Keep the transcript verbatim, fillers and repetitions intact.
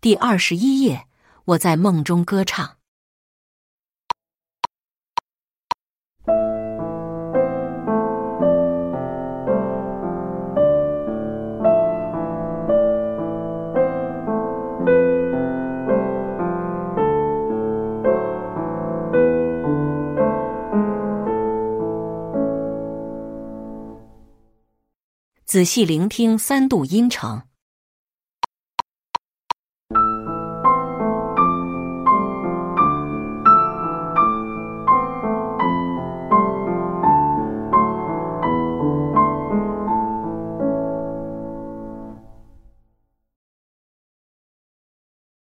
第二十一页，我在梦中歌唱。仔细聆听三度音程。